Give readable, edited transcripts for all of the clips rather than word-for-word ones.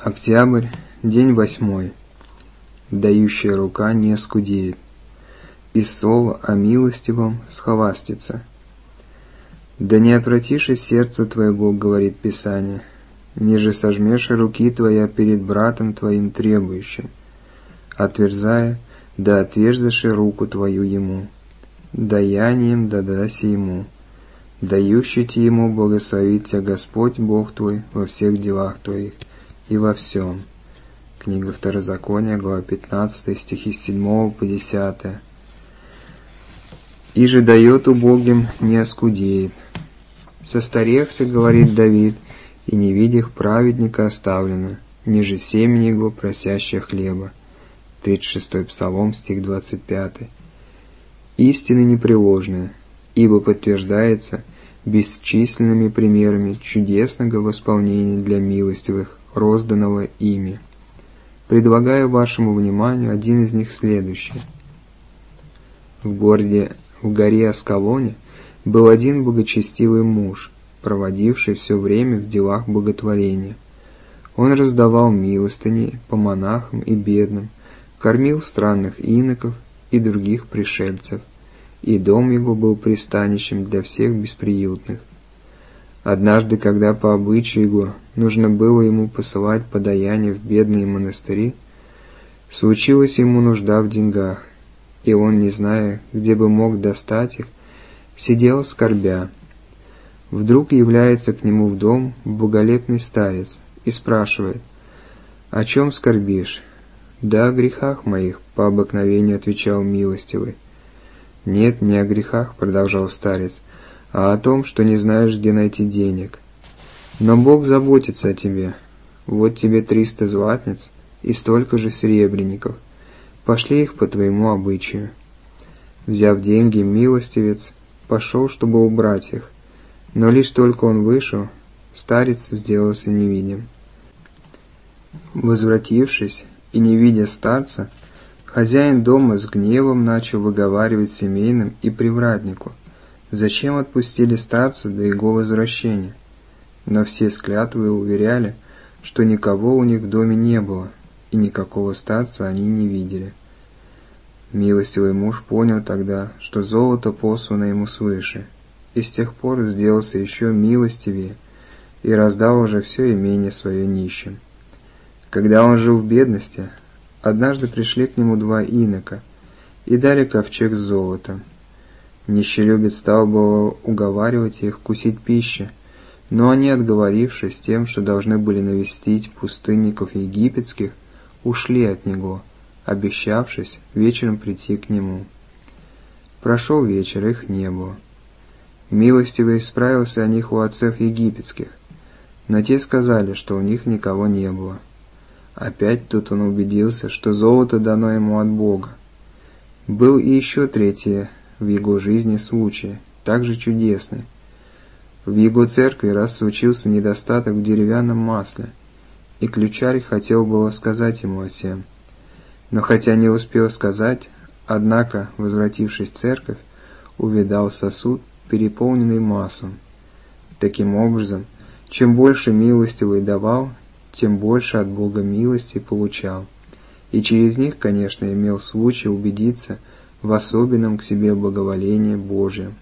Октябрь, день 8. Дающая рука не скудеет. И слово о милостивом схоластится. Да не отвратишь из сердца твоего, говорит Писание, ниже сожмешь руки твоя перед братом твоим требующим, отверзая, да отверзаши руку твою ему, даянием дадаси ему, дающий ему благословит тебя Господь Бог твой во всех делах твоих и во всем. Книга Второзакония, глава 15, стихи с 7 по 10. «И же дает убогим, не оскудеет. Состарехся, говорит Давид, и не видях праведника оставлено, ниже семени его просящее хлеба». 36 Псалом, стих 25. «Истины непреложные, ибо подтверждается бесчисленными примерами чудесного восполнения для милостивых, розданного ими. Предлагаю вашему вниманию один из них следующий. В горе Аскалоне был один благочестивый муж, проводивший все время в делах боготворения. Он раздавал милостыни по монахам и бедным, кормил странных иноков и других пришельцев, и дом его был пристанищем для всех бесприютных. Однажды, когда по обычаю его нужно было ему посылать подаяние в бедные монастыри, случилась ему нужда в деньгах, и он, не зная, где бы мог достать их, сидел скорбя. Вдруг является к нему в дом боголепный старец и спрашивает: «О чем скорбишь?» «Да о грехах моих», — по обыкновению отвечал милостивый. «Нет, не о грехах», — продолжал старец, «а о том, что не знаешь, где найти денег. Но Бог заботится о тебе. Вот тебе 300 златниц и столько же серебряников. Пошли их по твоему обычаю». Взяв деньги, милостивец пошел, чтобы убрать их, но лишь только он вышел, старец сделался невидим. Возвратившись и не видя старца, хозяин дома с гневом начал выговаривать семейным и привратнику, зачем отпустили старца до его возвращения. Но все с клятвой уверяли, что никого у них в доме не было, и никакого старца они не видели. Милостивый муж понял тогда, что золото послано ему свыше, и с тех пор сделался еще милостивее и раздал уже все имение свое нищим. Когда он жил в бедности, однажды пришли к нему 2 инока и дали ковчег с золотом. Нищелюбец стал было уговаривать их вкусить пищи, но они, отговорившись тем, что должны были навестить пустынников египетских, ушли от него, обещавшись вечером прийти к нему. Прошел вечер, их не было. Милостивый справился о них у отцов египетских, но те сказали, что у них никого не было. Опять тут он убедился, что золото дано ему от Бога. Был и еще третий в его жизни случай, также чудесный. В его церкви раз случился недостаток в деревянном масле, и ключарь хотел было сказать ему о сем. Но хотя не успел сказать, однако, возвратившись в церковь, увидал сосуд, переполненный маслом. Таким образом, чем больше милостивый давал, тем больше от Бога милости получал, и через них, конечно, имел случай убедиться в особенном к себе благоволении Божьем.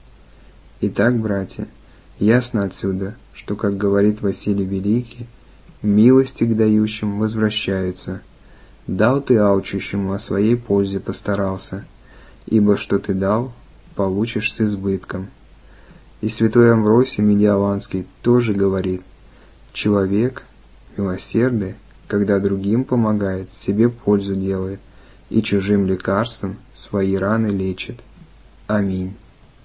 Итак, братья, ясно отсюда, что, как говорит Василий Великий, милости к дающим возвращаются. Дал ты алчущему, о своей пользе постарался, ибо что ты дал, получишь с избытком. И святой Амвросий Медиаланский тоже говорит: человек милосердный, когда другим помогает, себе пользу делает, и чужим лекарством свои раны лечит. Аминь.